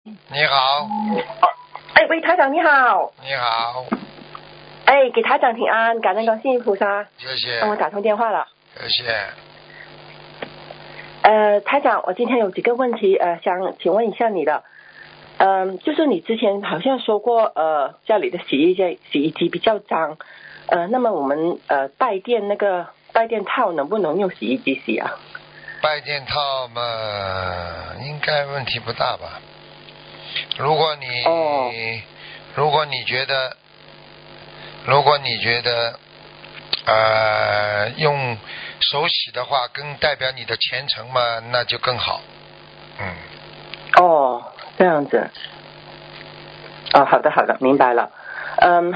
你好， 哎，喂，台长你好。 你好， 哎，给台长请安，感恩观世音菩萨， 谢谢， 帮我打通电话了。 谢谢。 台长，我今天有几个问题，想请问一下你的。就是你之前好像说过，家里的洗衣机比较脏，那么我们带电套能不能用洗衣机洗啊？ 带电套嘛，应该问题不大吧？如果你觉得用手洗的话，更代表你的虔诚嘛，那就更好。 哦，这样子。哦，好的，明白了。